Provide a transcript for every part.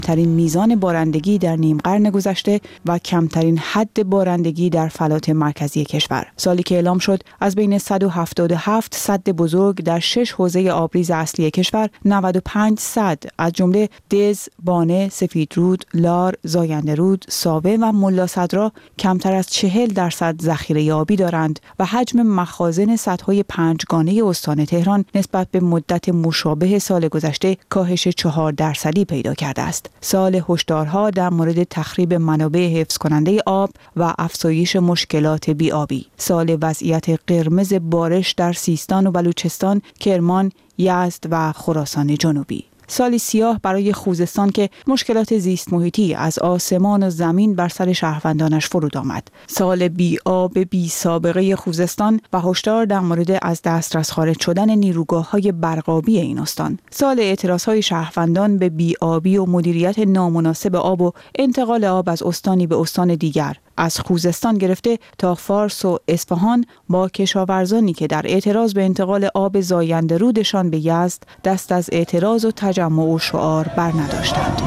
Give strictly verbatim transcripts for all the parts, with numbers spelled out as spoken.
کمترین میزان بارندگی در نیم قرن گذشته و کمترین حد بارندگی در فلات مرکزی کشور. سالی که اعلام شد از بین صد و هفتاد و هفت سد بزرگ در شش حوزه آبریز اصلی کشور، نود و پنج سد از جمله دز، بانه، سفیدرود، لار، زاینده رود، ساوه و ملا صدرا کمتر از چهل درصد ذخیره آبی دارند و حجم مخازن سدهای پنجگانه استان تهران نسبت به مدت مشابه سال گذشته کاهش چهار درصدی پیدا کرده است. سال هشدارها در مورد تخریب منابع حفظ کننده آب و افزایش مشکلات بی‌آبی. سال وضعیت قرمز بارش در سیستان و بلوچستان، کرمان، یزد و خراسان جنوبی. سالی سیاه برای خوزستان که مشکلات زیست محیطی از آسمان و زمین بر سر شهروندانش فرود آمد. سال بی آب بی سابقه خوزستان و هشدار در مورد از دسترس خارج شدن نیروگاه‌های برقابی این استان. سال اعتراض‌های شهروندان به بی آبی و مدیریت نامناسب آب و انتقال آب از استانی به استان دیگر، از خوزستان گرفته تا فارس و اصفهان، با کشاورزانی که در اعتراض به انتقال آب زاینده رودشان به یزد دست از اعتراض و تجمع و شعار بر نداشتند.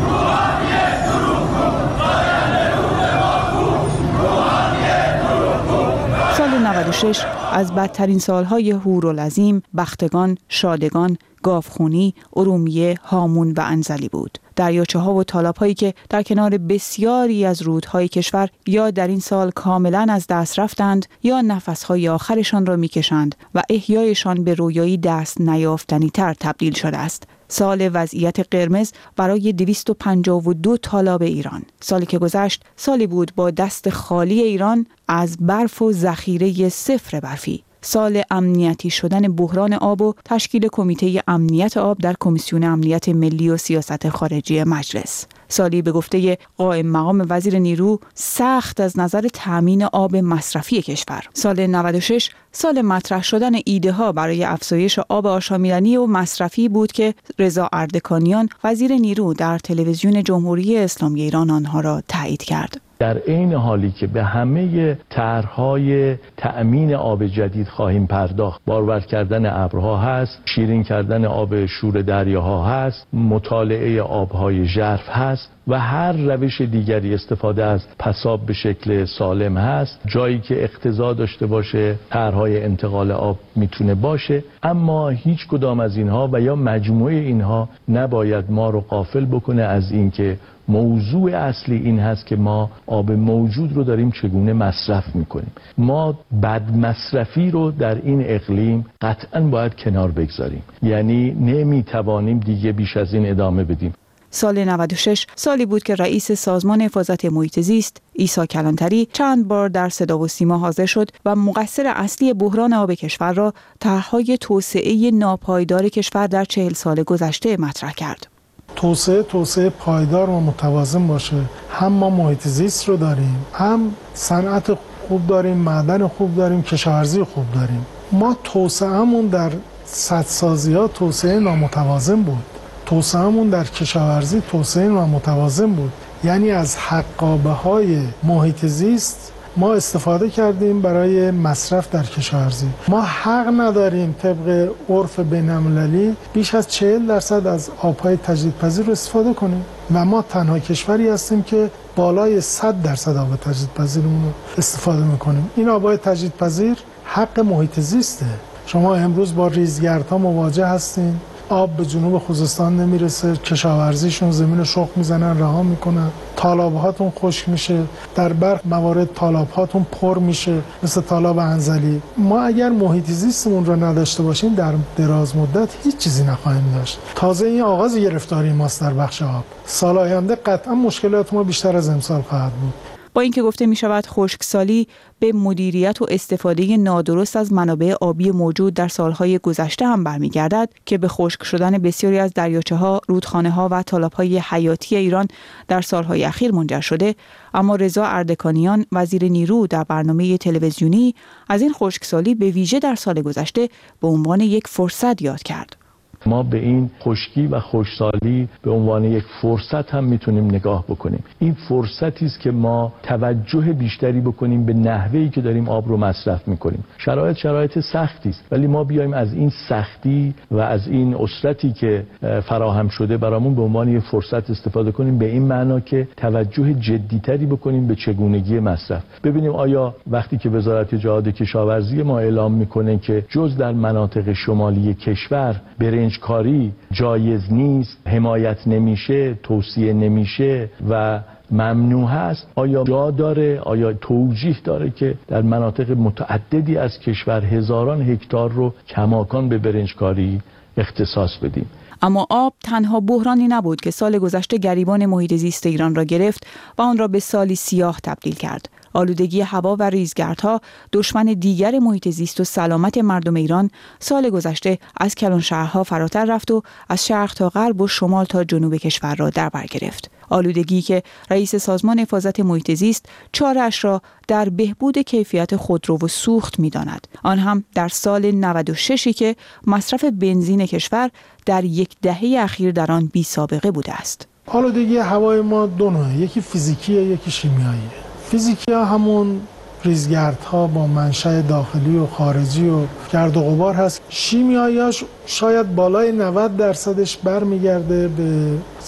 سال نود و شش از بدترین سالهای هورالعظیم، بختگان، شادگان، گاوخونی، ارومیه، هامون و انزلی بود. دریاچه ها و تالاب هایی که در کنار بسیاری از رودهای کشور یا در این سال کاملا از دست رفتند یا نفسهای آخرشان را میکشند و احیایشان به رویایی دست نیافتنی تر تبدیل شده است. سال وضعیت قرمز برای دویست و پنجاه و دو تالاب ایران. سالی که گذشت سالی بود با دست خالی ایران از برف و ذخیره صفر برفی. سال امنیتی شدن بحران آب و تشکیل کمیته امنیت آب در کمیسیون امنیت ملی و سیاست خارجی مجلس. سالی به گفته قائم مقام وزیر نیرو سخت از نظر تامین آب مصرفی کشور. سال نود و شش سال مطرح شدن ایده ها برای افزایش آب آشامیدنی و مصرفی بود که رضا اردکانیان وزیر نیرو در تلویزیون جمهوری اسلامی ایران آنها را تایید کرد. در عین حالی که به همه طرح‌های تأمین آب جدید خواهیم پرداخت، بارور کردن ابرها هست، شیرین کردن آب شور دریاها هست، مطالعه آبهای ژرف هست و هر روش دیگری استفاده از پساب به شکل سالم هست. جایی که اقتضا داشته باشه طرح‌های انتقال آب میتونه باشه، اما هیچ کدام از اینها و یا مجموعه اینها نباید ما رو غافل بکنه از اینکه موضوع اصلی این هست که ما آب موجود رو داریم چگونه مصرف میکنیم. ما بد مصرفی رو در این اقلیم قطعاً باید کنار بگذاریم، یعنی نمیتوانیم دیگه بیش از این ادامه بدیم. سال نود و شش سالی بود که رئیس سازمان حفاظت محیط زیست عیسی کلانتری چند بار در صدا و سیما حاضر شد و مقصر اصلی بحران آب کشور را طرح‌های توسعه ناپایدار کشور در چهل سال گذشته مطرح کرد. توسعه توسعه پایدار و متوازن باشه. هم ما محیط زیست رو داریم، هم صنعت خوب داریم، معدن خوب داریم، کشاورزی خوب داریم. ما توسعه‌مون در سدسازی‌ها توسعه نامتوازن بود. توسعه‌مون در کشاورزی توسعه نامتوازن بود. یعنی از حقابه‌های محیط زیست ما استفاده کردیم برای مصرف در کشاورزی. ما حق نداریم طبق عرف بین‌المللی بیش از چهل درصد از آب‌های تجدیدپذیر رو استفاده کنیم و ما تنها کشوری هستیم که بالای صد درصد آب تجدیدپذیرمون رو استفاده می‌کنیم. این آب‌های تجدیدپذیر حق محیط زیسته. شما امروز با ریزگردها مواجه هستین، آب به جنوب خوزستان نمیرسه، کشاورزیشون زمین شخم میزنن رها میکنن، تالابهاتون خشک میشه، در برخی موارد تالابهاتون پر میشه مثل تالاب انزلی. ما اگر محیط زیستمون رو نداشته باشیم در دراز مدت هیچ چیزی نخواهیم داشت. تازه این آغاز گرفتاری ماست در بخش آب. سال آینده قطعا مشکلات ما بیشتر از امسال خواهد بود. با اینکه گفته می شود خشکسالی به مدیریت و استفاده نادرست از منابع آبی موجود در سالهای گذشته هم برمیگردد که به خشک شدن بسیاری از دریاچه‌ها، رودخانه‌ها و تالاب‌های حیاتی ایران در سالهای اخیر منجر شده، اما رضا اردکانیان وزیر نیرو در برنامه تلویزیونی از این خشکسالی به ویژه در سال گذشته به عنوان یک فرصت یاد کرد. ما به این خشکی و خشکسالی به عنوان یک فرصت هم میتونیم نگاه بکنیم. این فرصتی است که ما توجه بیشتری بکنیم به نحوهی که داریم آب رو مصرف میکنیم. شرایط شرایط سختی است، ولی ما بیایم از این سختی و از این اسرتی که فراهم شده برامون به عنوان یک فرصت استفاده کنیم، به این معنا که توجه جدیتری بکنیم به چگونگی مصرف. ببینیم آیا وقتی که وزارت جهاد کشاورزی ما اعلام میکنه که جز در مناطق شمالی کشور برنجکاری جایز نیست، حمایت نمیشه، توصیه نمیشه و ممنوع هست، آیا جا داره، آیا توجیه داره که در مناطق متعددی از کشور هزاران هکتار رو کماکان به برنجکاری اختصاص بدیم؟ اما آب تنها بحرانی نبود که سال گذشته گریبان محیط زیست ایران را گرفت و آن را به سالی سیاه تبدیل کرد. آلودگی هوا و ریزگردها دشمن دیگر محیط زیست و سلامت مردم ایران سال گذشته از کلان شهرها فراتر رفت و از شرق تا غرب و شمال تا جنوب کشور را در بر گرفت. آلودگی که رئیس سازمان حفاظت محیط زیست چاره‌اش را در بهبود کیفیت خودرو و سوخت می‌داند. آن هم در سال نود و شش که مصرف بنزین کشور در یک دهه اخیر در آن بی سابقه بوده است. آلودگی هوای ما دو نوعه، یکی فیزیکیه، یکی شیمیاییه. فیزیکی ها همون ریزگردها با منشأ داخلی و خارجی و گرد و غبار هست. شیمیایی‌هاش شاید بالای نود درصدش برمیگرده به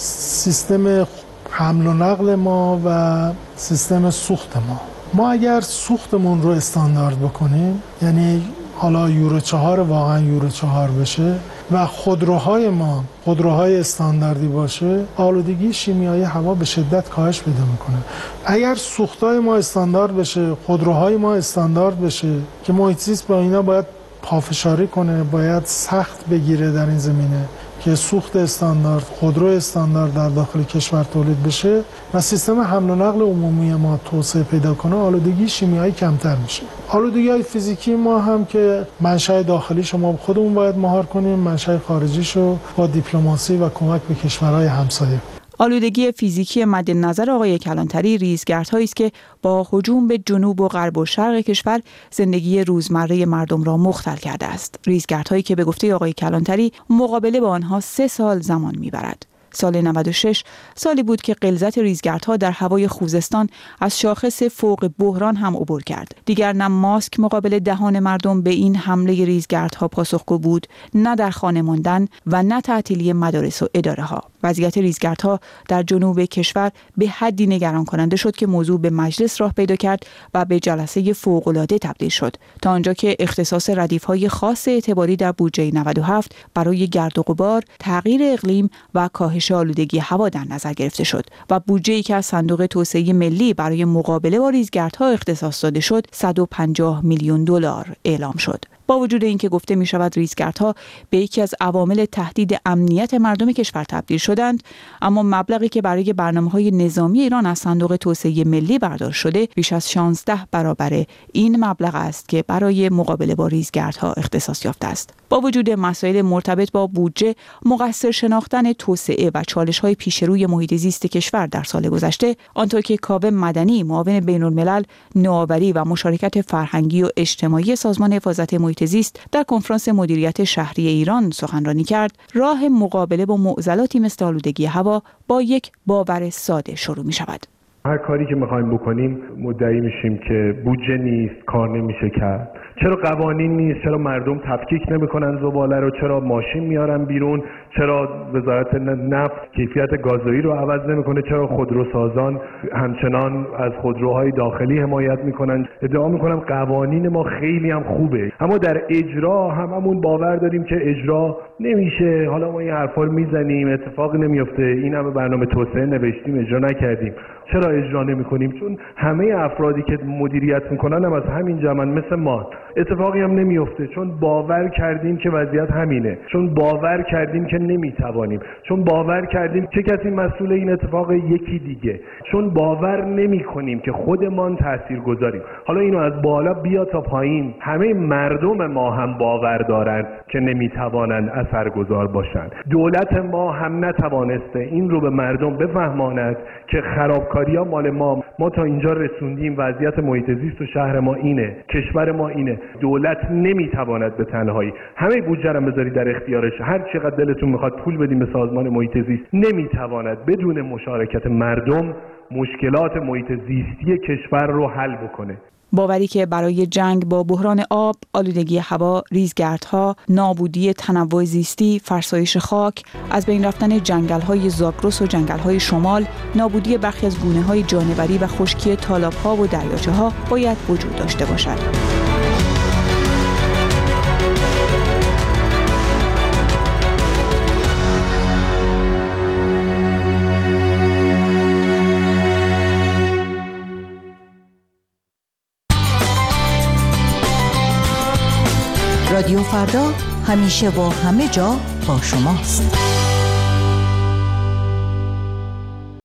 سیستم حمل و نقل ما و سیستم سوخت ما. ما اگر سوختمون رو استاندارد بکنیم، یعنی حالا یورو چهار واقعا یورو چهار بشه و خودروهای ما خودروهای استانداردی باشه، آلودگی شیمیایی هوا به شدت کاهش پیدا میکنه. اگر سوختای ما استاندارد بشه، خودروهای ما استاندارد بشه که محیط زیست با اینا باید پافشاری کنه، باید سخت بگیره در این زمینه که سوخت استاندارد، خودرو استاندارد در داخل کشور تولید بشه و سیستم حمل و نقل عمومی ما توسعه پیدا کنه، آلودگی شیمیایی کمتر میشه. آلودگی های فیزیکی ما هم که منشأ داخلی شما خودمون باید مهار کنیم، منشأ خارجیشو با دیپلماسی و کمک به کشورهای همسایه. آلودگی فیزیکی مد نظر آقای کلانتری ریزگردهایی است که با هجوم به جنوب و غرب و شرق کشور زندگی روزمره مردم را مختل کرده است. ریزگردهایی که به گفته آقای کلانتری مقابله با آنها سه سال زمان میبرد. سال نود و شش سالی بود که غلظت ریزگردها در هوای خوزستان از شاخص فوق بحران هم عبور کرد. دیگر نه ماسک مقابل دهان مردم به این حمله ریزگردها پاسخگو بود، نه در خانه ماندن و نه تعطیلی مدارس و اداره ها. وضعیت ریزگردها در جنوب کشور به حدی نگران کننده شد که موضوع به مجلس راه پیدا کرد و به جلسه فوق‌العاده تبدیل شد، تا آنجا که اختصاص ردیف‌های خاص اعتباری در بودجه نود و هفت برای گرد و غبار، تغییر اقلیم و کاهش آلودگی هوا در نظر گرفته شد و بودجه‌ای که از صندوق توسعه ملی برای مقابله با ریزگردها اختصاص داده شد صد و پنجاه میلیون دلار اعلام شد. با وجود اینکه گفته می شود ریزگردها به یکی از عوامل تهدید امنیت مردم کشور تبدیل شدند، اما مبلغی که برای برنامه‌های نظامی ایران از صندوق توسعه ملی برداشت شده بیش از شانزده برابر این مبلغ است که برای مقابله با ریزگردها اختصاص یافته است. با وجود مسائل مرتبط با بودجه، مقصر شناختن توسعه و چالش‌های پیشروی محیط زیست کشور در سال گذشته، آنطور که کاوه مدنی، معاون بین‌الملل نوآوری و مشارکت فرهنگی و اجتماعی سازمان حفاظت محیط زیست در کنفرانس مدیریت شهری ایران سخنرانی کرد، راه مقابله با معضلاتی مثل آلودگی هوا با یک باور ساده شروع می شود. هر کاری که میخوایم بکنیم مدعی میشیم که بودجه نیست، کار نمیشه کرد. چرا قوانین نیست؟ چرا مردم تفکیک نمیکنن زباله رو؟ چرا ماشین میارن بیرون؟ چرا وزارت نفت کیفیت گازوئیل رو عوض نمیکنه؟ چرا خودروسازان همچنان از خودروهای داخلی حمایت میکنن؟ ادعا میکنم قوانین ما خیلی هم خوبه، اما در اجرا هممون باور داریم که اجرا نمیشه. حالا ما این حرفا رو میزنیم، اتفاقی نمیفته. این همه برنامه توسعه نوشتیم، اجرا نکردیم. چرا اجرا نمی‌کنیم؟ چون همه افرادی که مدیریت میکنن هم از همین جمعن، مثل ما. اتفاقی هم نمیفته چون باور کردیم که وضعیت همینه، چون باور کردیم که نمیتوانیم، چون باور کردیم چه کسی مسئول این اتفاق؟ یکی دیگه. چون باور نمی‌کنیم که خودمان تاثیرگذاریم. حالا اینو از بالا بیا تا پایین، همه مردم ما هم باور دارن که نمیتوانند. از اثرگذار باشن. دولت ما هم نتوانسته این رو به مردم بفهماند که خرابکاری ها مال ما ما تا اینجا رسوندیم، وضعیت محیط زیست و شهر ما اینه، کشور ما اینه. دولت نمیتواند به تنهایی همه بودجه رو بذاری در اختیارش، هر چقدر دلتون میخواد پول بدیم به سازمان محیط زیست، نمیتواند بدون مشارکت مردم مشکلات محیط زیستی کشور رو حل بکنه. باوری که برای جنگ با بحران آب، آلودگی هوا، ریزگردها، نابودی تنوع زیستی، فرسایش خاک، از بین رفتن جنگل‌های زاگرس و جنگل‌های شمال، نابودی برخی از گونه‌های جانوری و خشکی تالاب‌ها و دریاچه‌ها باید وجود داشته باشد. رادیو فردا همیشه با همه جا با شماست.